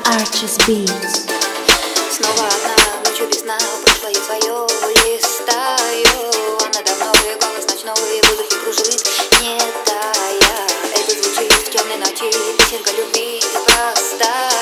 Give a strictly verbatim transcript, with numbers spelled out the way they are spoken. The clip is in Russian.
Arches Beats. Снова одна ночью без сна, прошлое свое листаю, а надо мной голос ночной в воздухе кружит, не тая. Это звучит в темной ночи, песенка любви простая.